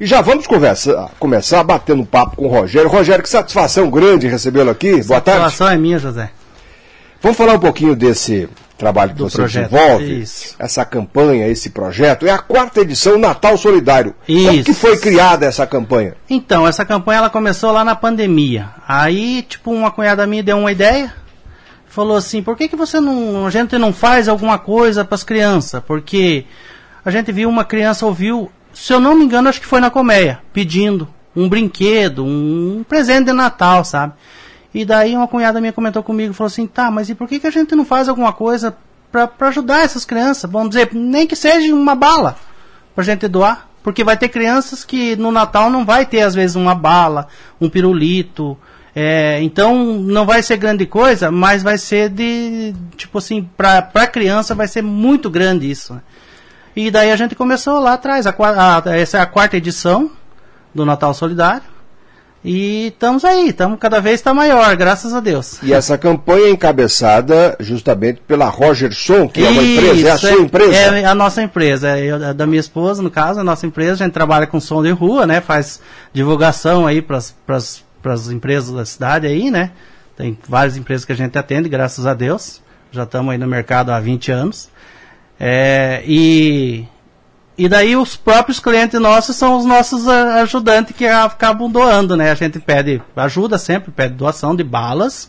E já vamos começar batendo um papo com o Rogério. Rogério, que satisfação grande recebê-lo aqui. Boa tarde. A satisfação é minha, José. Vamos falar um pouquinho desse trabalho que você desenvolve, essa campanha, esse projeto. É a 4ª edição Natal Solidário. Como que foi criada essa campanha? Então, essa campanha ela começou lá na pandemia. Aí, uma cunhada minha deu uma ideia, falou assim, por que a gente não faz alguma coisa para as crianças? Porque a gente viu uma criança, se eu não me engano, acho que foi na colmeia, pedindo um brinquedo, um presente de Natal, sabe? E daí uma cunhada minha comentou comigo, falou assim, tá, mas e por que a gente não faz alguma coisa para ajudar essas crianças? Vamos dizer, nem que seja uma bala pra gente doar. Porque vai ter crianças que no Natal não vai ter, às vezes, uma bala, um pirulito. Então não vai ser grande coisa, mas vai ser pra criança vai ser muito grande isso, né? E daí a gente começou lá atrás, essa é a 4ª edição do Natal Solidário. E estamos aí, cada vez está maior, graças a Deus. E essa campanha é encabeçada justamente pela Rogerson, que é uma empresa, é a sua empresa? É a nossa empresa, é da minha esposa, no caso, a nossa empresa. A gente trabalha com som de rua, né? Faz divulgação aí para as empresas da cidade aí, né? Tem várias empresas que a gente atende, graças a Deus. Já estamos aí no mercado há 20 anos. E daí os próprios clientes nossos são os nossos ajudantes que acabam doando, né? A gente pede ajuda sempre, pede doação de balas,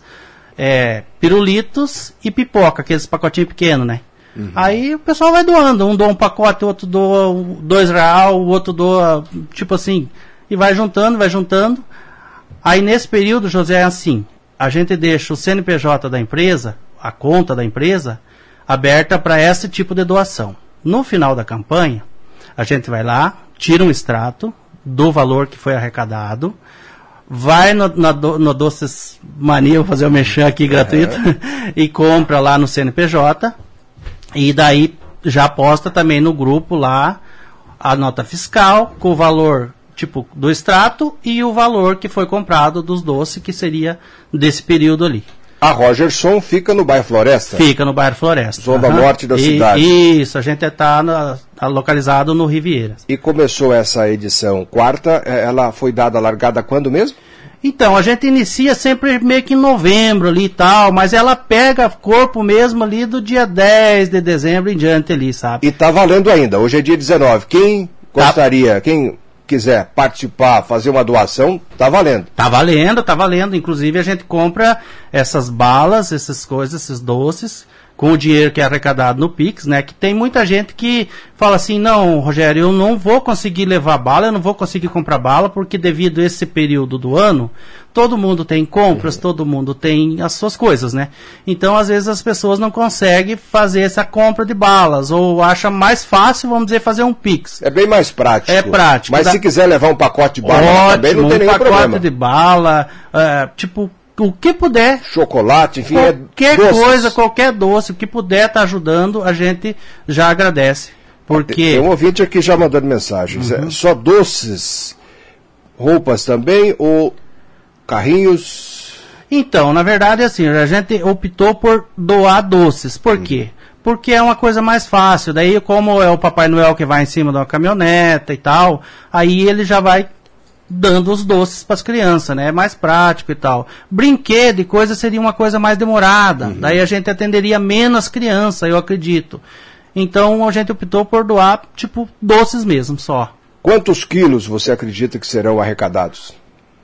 pirulitos e pipoca, aqueles pacotinhos pequenos, né? Uhum. Aí o pessoal vai doando, um doa um pacote, o outro doa R$2, o outro doa, e vai juntando. Aí nesse período, José, é assim, a gente deixa o CNPJ da empresa, a conta da empresa, aberta para esse tipo de doação. No final da campanha, a gente vai lá, tira um extrato do valor que foi arrecadado, vai no Doces Mania, vou fazer o merchan aqui gratuito, e compra lá no CNPJ, e daí já posta também no grupo lá a nota fiscal com o valor do extrato e o valor que foi comprado dos doces, que seria desse período ali. A Rogerson fica no bairro Floresta? Fica no bairro Floresta. Zona norte da cidade. Isso, a gente está localizado no Rivieiras. E começou essa edição 4ª, ela foi largada quando mesmo? Então, a gente inicia sempre meio que em novembro ali e tal, mas ela pega corpo mesmo ali do dia 10 de dezembro em diante ali, sabe? E tá valendo ainda, hoje é dia 19. Quem gostaria, quem quiser participar, fazer uma doação, tá valendo. Tá valendo. Inclusive a gente compra essas balas, essas coisas, esses doces, com o dinheiro que é arrecadado no Pix, né? Que tem muita gente que fala assim, não, Rogério, eu não vou conseguir levar bala, eu não vou conseguir comprar bala, porque devido a esse período do ano, todo mundo tem compras, todo mundo tem as suas coisas, né? Então, às vezes, as pessoas não conseguem fazer essa compra de balas, ou acha mais fácil, vamos dizer, fazer um Pix. É bem mais prático. É prático. Mas se quiser levar um pacote de bala também, não tem nenhum problema. Um pacote de bala, o que puder. Chocolate, enfim, qualquer coisa, qualquer doce, o que puder estar ajudando, a gente já agradece. Porque... Tem um ouvinte aqui já mandando mensagens. Uhum. Só doces, roupas também, ou carrinhos? Então, na verdade, assim, a gente optou por doar doces. Por quê? Porque é uma coisa mais fácil. Daí, como é o Papai Noel que vai em cima de uma caminhoneta e tal, aí ele já vai dando os doces para as crianças, né? É mais prático e tal. Brinquedo e coisa seria uma coisa mais demorada. Uhum. Daí a gente atenderia menos crianças, eu acredito. Então a gente optou por doar, doces mesmo, só. Quantos quilos você acredita que serão arrecadados?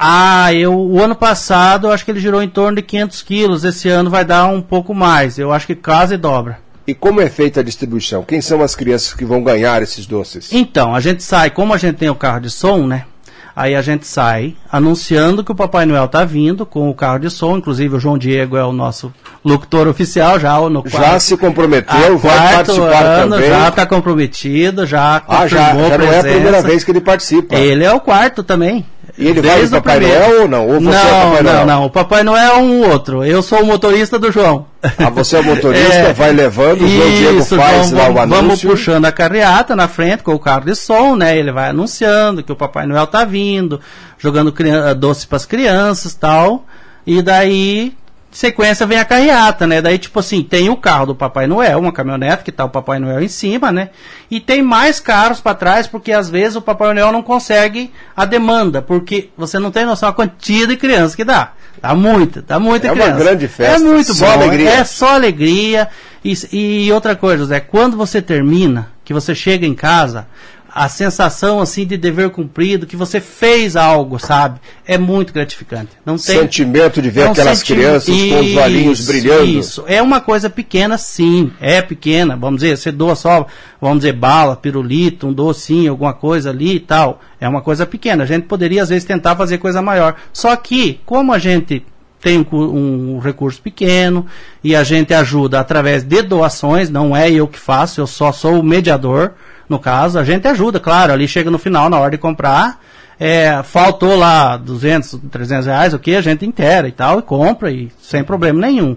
O ano passado, eu acho que ele girou em torno de 500 quilos. Esse ano vai dar um pouco mais. Eu acho que quase dobra. E como é feita a distribuição? Quem são as crianças que vão ganhar esses doces? Então, a gente sai, como a gente tem o carro de som, né? Aí a gente sai anunciando que o Papai Noel está vindo com o carro de som. Inclusive o João Diego é o nosso locutor oficial já no quarto. Já se comprometeu, vai participar ano, também. Já está comprometido, já já não é a primeira vez que ele participa. Ele é o quarto também. E ele vai de Papai Noel ou não? Ou você é Papai Noel? Não, o Papai Noel é um outro. Eu sou o motorista do João. Você é o motorista, vai levando, o João Diego faz lá o anúncio. Vamos puxando a carreata na frente com o carro de som, né? Ele vai anunciando que o Papai Noel tá vindo, jogando doce para as crianças e tal. E daí sequência vem a carreata, né? Daí, tipo assim, tem o carro do Papai Noel, uma caminhonete que tá o Papai Noel em cima, né? E tem mais carros para trás, porque às vezes o Papai Noel não consegue a demanda, porque você não tem noção da quantia de criança que dá. Dá muita criança. É uma grande festa. É muito só bom, alegria. é só alegria. E outra coisa, José, quando você termina, que você chega em casa, a sensação assim de dever cumprido, que você fez algo, sabe? É muito gratificante. Não tem sentimento de ver aquelas crianças com os olhinhos brilhando. Isso, é uma coisa pequena, sim, é pequena, vamos dizer, você doa só, vamos dizer, bala, pirulito, um docinho, alguma coisa ali e tal, é uma coisa pequena, a gente poderia às vezes tentar fazer coisa maior, só que, como a gente tem um recurso pequeno e a gente ajuda através de doações, não é eu que faço, eu só sou o mediador. No caso, a gente ajuda, claro, ali chega no final, na hora de comprar, faltou lá 200, 300 reais, o que a gente inteira e tal, e compra, e sem problema nenhum.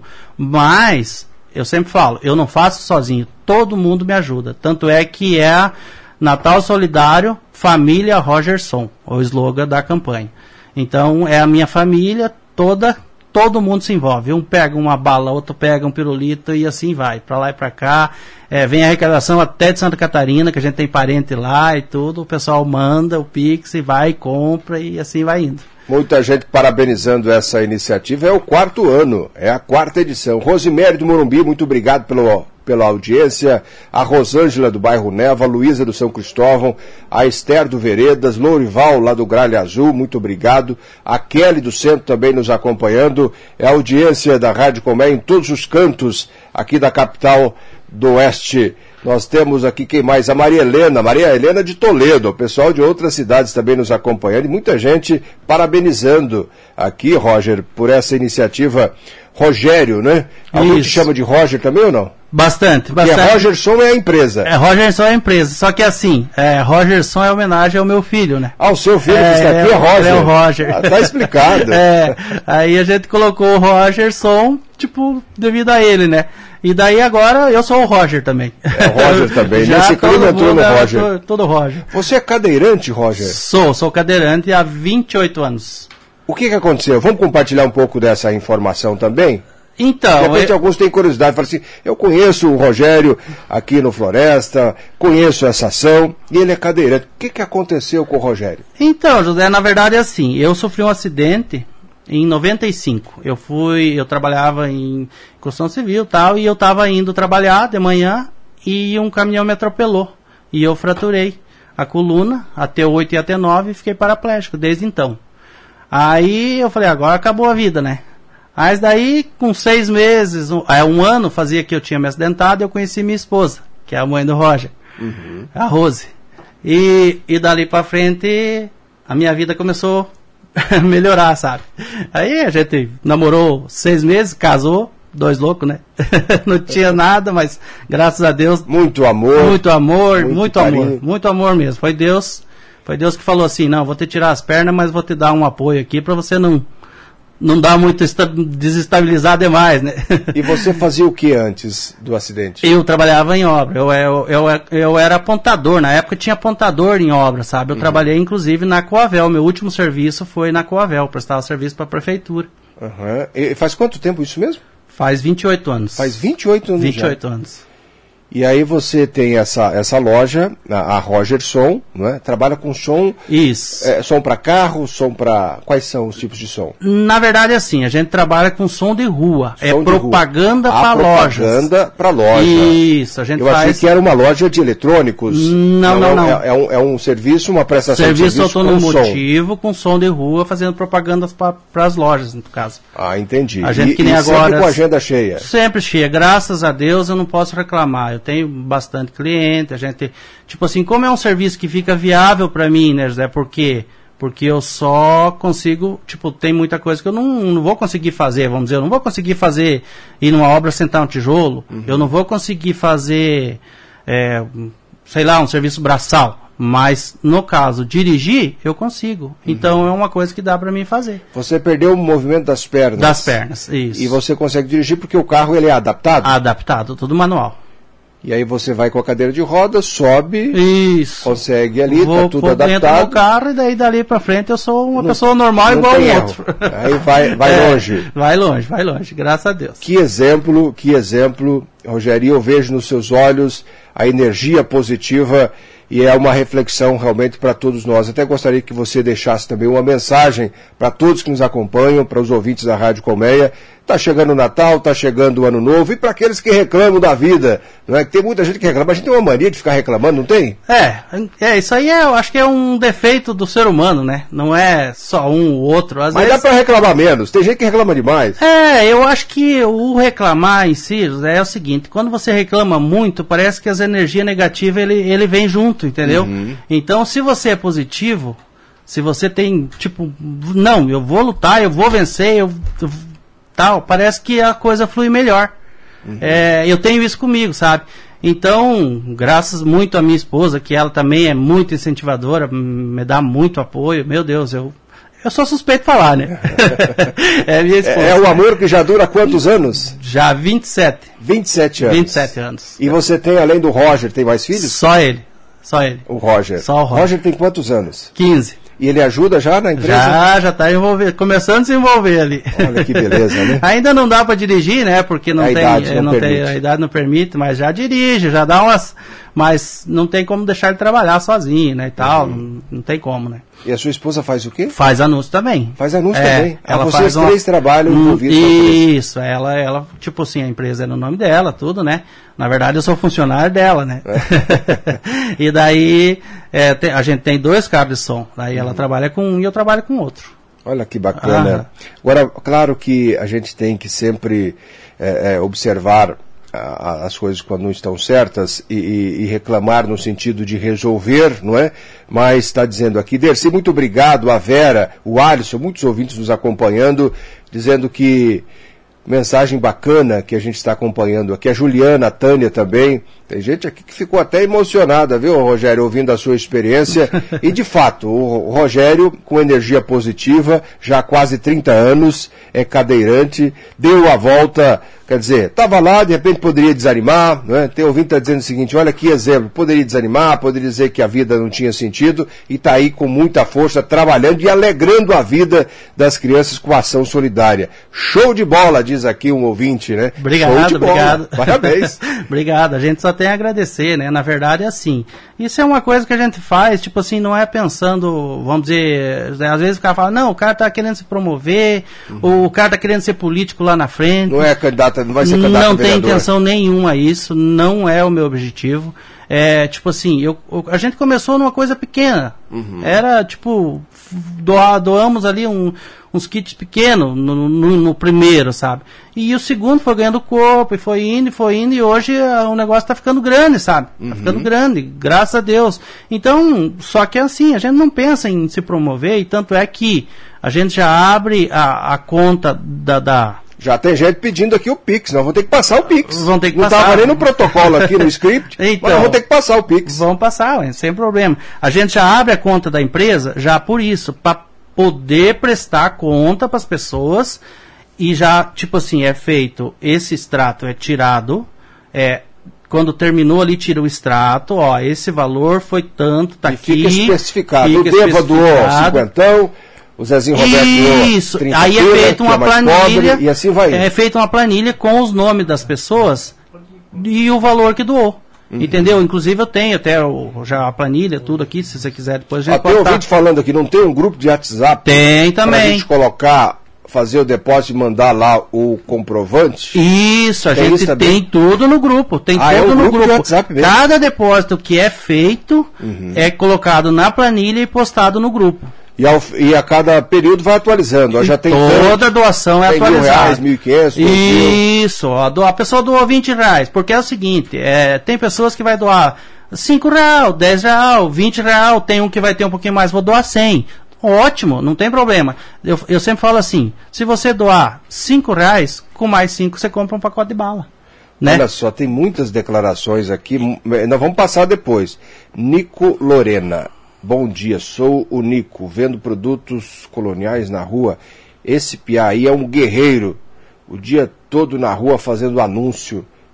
Mas, eu sempre falo, eu não faço sozinho, todo mundo me ajuda. Tanto é que é Natal Solidário, Família Rogerson, o slogan da campanha. Então, é a minha família toda, todo mundo se envolve. Um pega uma bala, outro pega um pirulito e assim vai, pra lá e pra cá. Vem a arrecadação até de Santa Catarina, que a gente tem parente lá e tudo. O pessoal manda o Pix e vai e compra e assim vai indo. Muita gente parabenizando essa iniciativa. É o 4º ano, é a 4ª edição. Rosemary do Morumbi, muito obrigado pela audiência. A Rosângela do bairro Neva, a Luísa do São Cristóvão, a Esther do Veredas, Lourival lá do Gralha Azul, muito obrigado. A Kelly do Centro também nos acompanhando. É a audiência da Rádio Comé em todos os cantos aqui da capital do Oeste. Nós temos aqui quem mais? A Maria Helena de Toledo, o pessoal de outras cidades também nos acompanhando e muita gente parabenizando aqui, Roger, por essa iniciativa. Rogério, né? Alguém te chama de Roger também ou não? Bastante. Porque Rogerson é a empresa. Rogerson é a empresa, só que assim, Rogerson é homenagem ao meu filho, né? O seu filho que está aqui é Roger. É o Roger. Tá explicado. Aí a gente colocou o Rogerson, tipo, devido a ele, né? E daí agora eu sou o Roger também. É o Roger também. Nesse clima entrou no Roger. Todo Roger. Você é cadeirante, Roger? Sou cadeirante há 28 anos. O que aconteceu? Vamos compartilhar um pouco dessa informação também? Então, de repente alguns têm curiosidade, falam assim, eu conheço o Rogério aqui no Floresta, conheço essa ação, e ele é cadeirante. O que aconteceu com o Rogério? Então, José, na verdade é assim, eu sofri um acidente em 95. Eu trabalhava em construção civil e tal, e eu estava indo trabalhar de manhã e um caminhão me atropelou. E eu fraturei a coluna, até 8 e até 9, e fiquei paraplégico desde então. Aí eu falei, agora acabou a vida, né? Mas daí, com 6 meses, um ano fazia que eu tinha me acidentado, eu conheci minha esposa, que é a mãe do Roger, a Rose. E dali pra frente, a minha vida começou a melhorar, sabe? Aí a gente namorou 6 meses, casou, 2 loucos, né? Não tinha nada, mas graças a Deus... Muito amor. Muito amor, muito amor. Muito amor mesmo. Foi Deus que falou assim, não, vou te tirar as pernas, mas vou te dar um apoio aqui pra você não dá muito desestabilizar demais, né? E você fazia o que antes do acidente? Eu trabalhava em obra, eu era apontador, na época tinha apontador em obra, sabe? Eu trabalhei inclusive na Coavel, meu último serviço foi na Coavel, prestava serviço para a prefeitura. E faz quanto tempo isso mesmo? Faz 28 anos. Faz 28 anos 28 anos. E aí você tem essa loja, a Rogerson, não é? Trabalha com som. Isso. Som para carro, som para... Quais são os tipos de som? Na verdade, assim, a gente trabalha com som de rua. Propaganda para lojas. Propaganda para loja. Isso, a gente faz... Eu achei que era uma loja de eletrônicos. Não. É um serviço, uma prestação de serviço automotivo com som de rua, fazendo propagandas para as lojas, no caso. Entendi. A gente que nem agora... sempre com a agenda cheia. Sempre cheia. Graças a Deus eu não posso reclamar. Eu tenho bastante cliente, a gente, tipo assim, como é um serviço que fica viável para mim, né, José, porque eu só consigo, tipo, tem muita coisa que eu não vou conseguir fazer, vamos dizer, eu não vou conseguir fazer, ir numa obra sentar um tijolo, eu não vou conseguir fazer, sei lá, um serviço braçal, mas no caso, dirigir, eu consigo, então é uma coisa que dá para mim fazer. Você perdeu o movimento das pernas. Das pernas, isso. E você consegue dirigir porque o carro ele é adaptado? Adaptado, tudo manual. E aí você vai com a cadeira de rodas, sobe, Isso. consegue ali, Vou tá tudo dentro adaptado. do carro e daí dali pra frente eu sou uma pessoa normal igual o outro. Aí vai longe. Vai longe, graças a Deus. Que exemplo, Rogério, eu vejo nos seus olhos a energia positiva e é uma reflexão realmente para todos nós. Até gostaria que você deixasse também uma mensagem para todos que nos acompanham, para os ouvintes da Rádio Colmeia. Está chegando o Natal, está chegando o Ano Novo, e para aqueles que reclamam da vida, não é? Que tem muita gente que reclama, a gente tem uma mania de ficar reclamando, não tem? Isso aí eu acho que é um defeito do ser humano, né? Não é só um ou outro. Às Mas vezes... dá para reclamar menos, tem gente que reclama demais. Eu acho que o reclamar em si é o seguinte, quando você reclama muito, parece que as energias negativas ele vem junto, entendeu? Então, se você é positivo, se você tem, tipo, não, eu vou lutar, eu vou vencer, tal, parece que a coisa flui melhor. Eu tenho isso comigo, sabe? Então, graças muito à minha esposa, que ela também é muito incentivadora, me dá muito apoio, meu Deus, eu sou suspeito de falar, né? Minha esposa. É o amor que já dura quantos anos? Já 27. 27 anos. 27 anos. E você tem, além do Roger, tem mais filhos? Só ele. O Roger. Só o Roger. Roger tem quantos anos? 15. E ele ajuda já na empresa? Já está envolvido, começando a se envolver ali. Olha que beleza, né? Ainda não dá para dirigir, né? Porque a idade não permite, mas já dirige, já dá umas... Mas não tem como deixar ele trabalhar sozinho, né? E tal, não tem como, né? E a sua esposa faz o quê? Faz anúncio também. Faz anúncio também? Ela vocês faz três trabalham envolvidos com a empresa. Isso, ela, tipo assim, a empresa é no nome dela, tudo, né? Na verdade, eu sou funcionário dela, né? E daí, a gente tem 2 carros de som. Daí ela trabalha com um e eu trabalho com outro. Olha que bacana. Agora, claro que a gente tem que sempre observar as coisas quando não estão certas e reclamar no sentido de resolver, não é? Mas está dizendo aqui, Dercy, muito obrigado, a Vera, o Alisson, muitos ouvintes nos acompanhando, dizendo que mensagem bacana que a gente está acompanhando aqui, a Juliana, a Tânia também, tem gente aqui que ficou até emocionada, viu, Rogério, ouvindo a sua experiência, e de fato, o Rogério, com energia positiva, já há quase 30 anos, é cadeirante, deu a volta, quer dizer, estava lá, de repente poderia desanimar, não é? Tem ouvinte que está dizendo o seguinte, olha que exemplo, poderia desanimar, poderia dizer que a vida não tinha sentido, e está aí com muita força, trabalhando e alegrando a vida das crianças com ação solidária. Show de bola, diz aqui um ouvinte, né? Obrigado. Parabéns. Obrigado, a gente só tem a agradecer, né? Na verdade é assim, isso é uma coisa que a gente faz, tipo assim, não é pensando, vamos dizer, às vezes o cara fala, não, o cara tá querendo se promover, o cara tá querendo ser político lá na frente. Não é candidato, não vai ser candidato a Não vereador. tem intenção nenhuma a isso, não é o meu objetivo. Tipo assim, a gente começou numa coisa pequena. Era tipo, doamos ali uns kits pequenos no primeiro, sabe? E o segundo foi ganhando corpo, e foi indo, e hoje o negócio tá ficando grande, sabe? Tá ficando grande, graças a Deus. Então, só que assim, a gente não pensa em se promover, e tanto é que a gente já abre a conta da Já tem gente pedindo aqui o Pix, nós vamos ter que passar o Pix. Vão ter que não passar. estava nem no protocolo aqui no script, então, mas nós vamos ter que passar o Pix. Vamos passar, sem problema. A gente já abre a conta da empresa, já por isso, para poder prestar conta para as pessoas, e já, tipo assim, é feito, esse extrato é tirado, quando terminou ali, tira o extrato, ó, esse valor foi tanto, tá e aqui. Fica especificado, o Deva doou 50, o Zezinho Roberto isso, doou 30, aí é feita uma planilha, pobre, e assim vai. É feita uma planilha com os nomes das pessoas e o valor que doou. Entendeu? Inclusive eu tenho até já a planilha, tudo aqui, se você quiser depois a gente pode. Tem ouvinte falando aqui, não tem um grupo de WhatsApp? Tem também. Pra gente colocar, fazer o depósito e mandar lá o comprovante? Isso, a gente tem tudo no grupo. Tem tudo no grupo. De WhatsApp mesmo. Cada depósito que é feito é colocado na planilha e postado no grupo. E a cada período vai atualizando. Já tem toda doação é atualizada. R$1.000, R$1.500. Isso, a pessoa doou R$20, porque é o seguinte, tem pessoas que vai doar R$5, R$10, R$20, tem um que vai ter um pouquinho mais, vou doar 100. Ótimo, não tem problema. Eu sempre falo assim, se você doar R$5, com mais 5 você compra um pacote de bala. Né? Olha só, tem muitas declarações aqui, nós vamos passar depois. Nico Lorena. Bom dia, sou o Nico, vendo produtos coloniais na rua. Esse piá aí é um guerreiro, o dia todo na rua fazendo anúncio,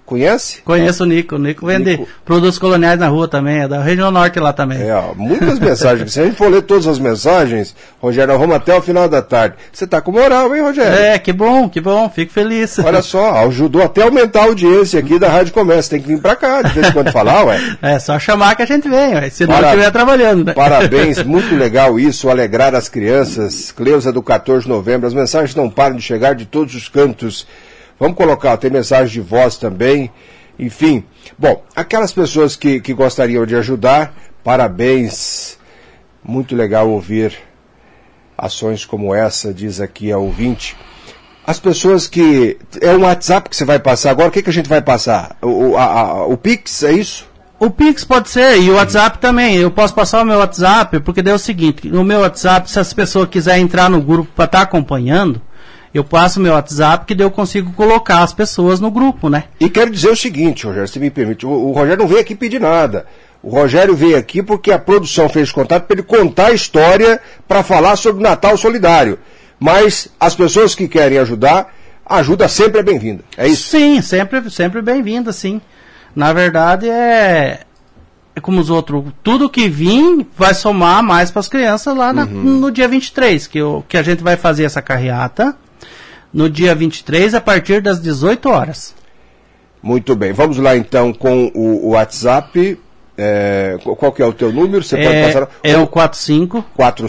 Conhece? Conheço o Nico vende produtos coloniais na rua também, é da região norte lá também. Muitas mensagens. Se a gente for ler todas as mensagens, Rogério, nós vamos até o final da tarde. Você tá com moral, hein, Rogério? Que bom, fico feliz. Olha só, ajudou até a aumentar a audiência aqui da Rádio Comércio. Tem que vir pra cá, de vez em quando falar, ué. É só chamar que a gente vem, ué, se não estiver trabalhando, né? Parabéns, muito legal isso, alegrar as crianças. Cleusa do 14 de novembro, as mensagens não param de chegar de todos os cantos. Vamos colocar, tem mensagem de voz também. Enfim, bom, aquelas pessoas que gostariam de ajudar, parabéns, muito legal ouvir ações como essa, diz aqui a ouvinte. As pessoas que... É um WhatsApp que você vai passar agora, o que a gente vai passar? O Pix, é isso? O Pix pode ser, e o WhatsApp também. Eu posso passar o meu WhatsApp, porque daí é o seguinte, no meu WhatsApp, se as pessoas quiserem entrar no grupo para estar acompanhando, eu passo o meu WhatsApp, que daí eu consigo colocar as pessoas no grupo, né? E quero dizer o seguinte, Rogério, se me permite, o Rogério não veio aqui pedir nada. O Rogério veio aqui porque a produção fez contato para ele contar a história para falar sobre o Natal Solidário. Mas as pessoas que querem ajudar, a ajuda sempre é bem-vinda. É isso? Sim, sempre bem-vinda, sim. Na verdade, é como os outros, tudo que vir vai somar mais para as crianças lá no dia 23, que a gente vai fazer essa carreata. No dia 23, a partir das 18 horas. Muito bem. Vamos lá, então, com o WhatsApp. Qual que é o teu número? Você pode passar... É o 45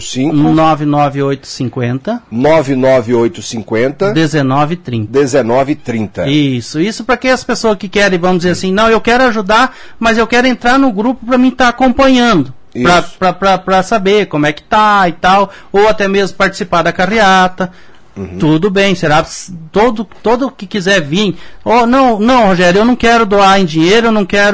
99850 1930. Isso para que as pessoas que querem, vamos dizer assim, não, eu quero ajudar, mas eu quero entrar no grupo para mim estar acompanhando. Para saber como é que tá e tal, ou até mesmo participar da carreata. Tudo bem, será todo que quiser vir. Não, Rogério, eu não quero doar em dinheiro,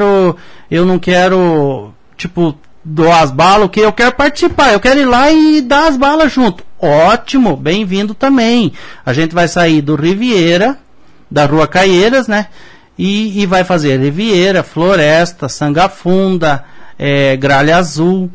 eu não quero tipo doar as balas, o que eu quero participar, eu quero ir lá e dar as balas junto. Ótimo, bem-vindo também. A gente vai sair do Riviera, da Rua Caieiras, né? E vai fazer Riviera, Floresta, Sangafunda, Gralha Azul,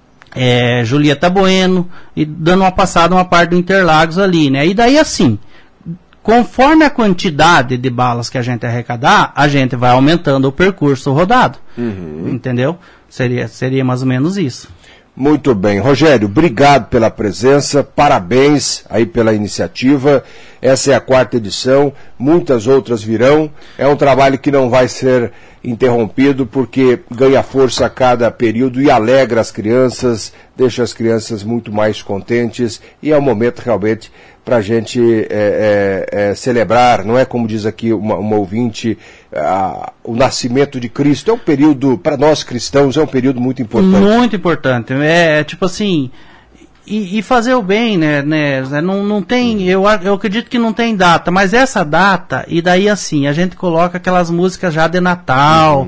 Julieta Bueno, e dando uma passada uma parte do Interlagos ali, né? E daí assim, conforme a quantidade de balas que a gente arrecadar, a gente vai aumentando o percurso rodado. Entendeu? Seria mais ou menos isso. Muito bem. Rogério, obrigado pela presença, parabéns aí pela iniciativa. Essa é a 4ª edição, muitas outras virão. É um trabalho que não vai ser interrompido porque ganha força a cada período e alegra as crianças, deixa as crianças muito mais contentes e é um momento realmente para a gente celebrar, não é como diz aqui uma ouvinte, o nascimento de Cristo. É um período, para nós cristãos, é um período muito importante. Muito importante. Tipo assim, e fazer o bem, né? Não tem, eu acredito que não tem data, mas essa data, e daí assim, a gente coloca aquelas músicas já de Natal,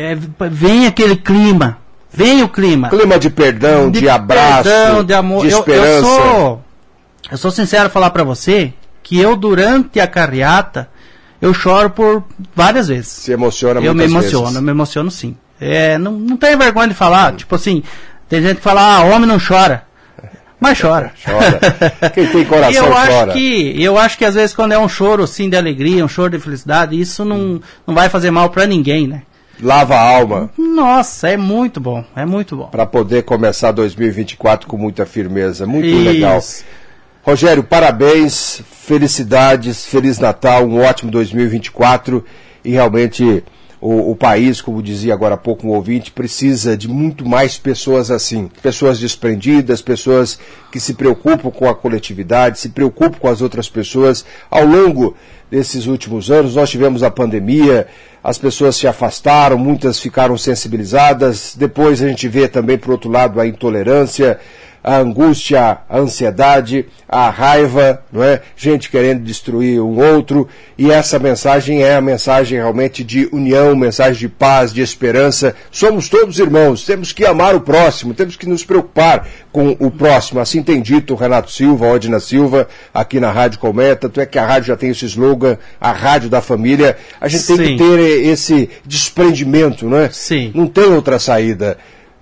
vem aquele clima, vem o clima. Clima de perdão, de abraço, perdão, de amor. De esperança. Eu sou sincero falar para você que eu, durante a carreata, eu choro por várias vezes. Se emociona muitas vezes. Eu me emociono sim. Não tenho vergonha de falar, tipo assim, tem gente que fala, homem não chora. Mas chora. Quem tem coração chora. Eu acho que às vezes quando é um choro assim de alegria, um choro de felicidade, isso não vai fazer mal para ninguém, né? Lava a alma. Nossa, é muito bom. Para poder começar 2024 com muita firmeza. Muito legal. Rogério, parabéns, felicidades, Feliz Natal, um ótimo 2024 e realmente o país, como dizia agora há pouco um ouvinte, precisa de muito mais pessoas assim, pessoas desprendidas, pessoas que se preocupam com a coletividade, se preocupam com as outras pessoas. Ao longo desses últimos anos nós tivemos a pandemia, as pessoas se afastaram, muitas ficaram sensibilizadas, depois a gente vê também, por outro lado, a intolerância, a angústia, a ansiedade, a raiva, não é? Gente querendo destruir um outro, e essa mensagem é a mensagem realmente de união, mensagem de paz, de esperança. Somos todos irmãos, temos que amar o próximo, temos que nos preocupar com o próximo. Assim tem dito o Renato Silva, a Odina Silva, aqui na Rádio Cometa. Tanto é que a rádio já tem esse slogan, a rádio da família. A gente tem que ter esse desprendimento, não é? Sim. Não tem outra saída.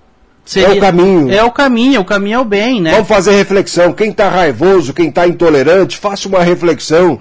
É o caminho é o bem, né? Vamos fazer reflexão. Quem está raivoso, quem está intolerante, faça uma reflexão.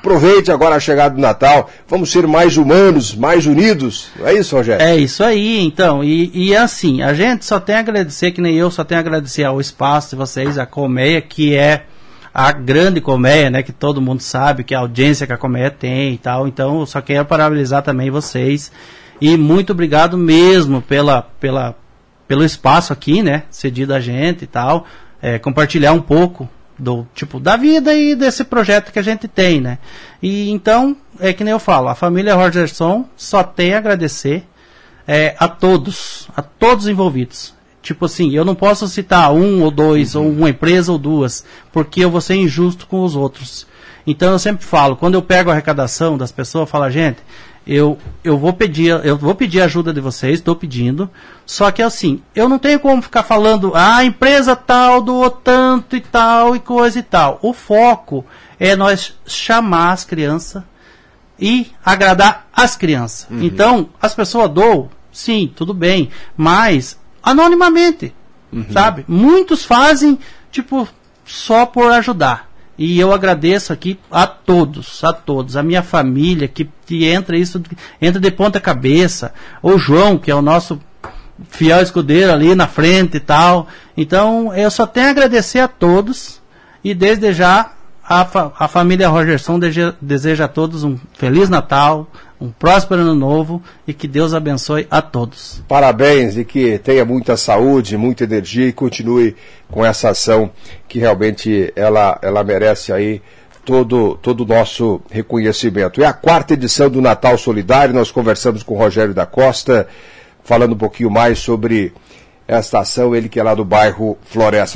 aproveite agora a chegada do Natal, vamos ser mais humanos, mais unidos, não é isso, Rogério? É isso aí, então, e assim, a gente só tem a agradecer, que nem eu, só tenho a agradecer ao espaço de vocês, a Colmeia, que é a grande Colmeia, né, que todo mundo sabe, que a audiência que a Colmeia tem e tal, então eu só quero parabenizar também vocês, e muito obrigado mesmo pelo espaço aqui, né, cedido a gente e tal, compartilhar um pouco do tipo da vida e desse projeto que a gente tem, né? E então, é que nem eu falo, a família Rogerson só tem a agradecer a todos envolvidos. Tipo assim, eu não posso citar um ou dois, ou uma empresa ou duas, porque eu vou ser injusto com os outros. Então eu sempre falo, quando eu pego a arrecadação das pessoas, eu falo, gente, eu vou pedir ajuda de vocês, estou pedindo, só que assim, eu não tenho como ficar falando, a empresa tal doou tanto e tal e coisa e tal. O foco é nós chamar as crianças e agradar as crianças. Então, as pessoas doam, sim, tudo bem, mas anonimamente, sabe? Muitos fazem, tipo, só por ajudar. E eu agradeço aqui a todos, a minha família, que entra de ponta cabeça, o João, que é o nosso fiel escudeiro ali na frente e tal. Então, eu só tenho a agradecer a todos, e desde já, a família Rogerson deseja a todos um Feliz Natal, um próspero Ano Novo, e que Deus abençoe a todos. Parabéns, e que tenha muita saúde, muita energia, e continue com essa ação que realmente ela merece aí todo o nosso reconhecimento. É a 4ª edição do Natal Solidário. Nós conversamos com o Rogério da Costa, falando um pouquinho mais sobre esta ação, ele que é lá do bairro Floresta.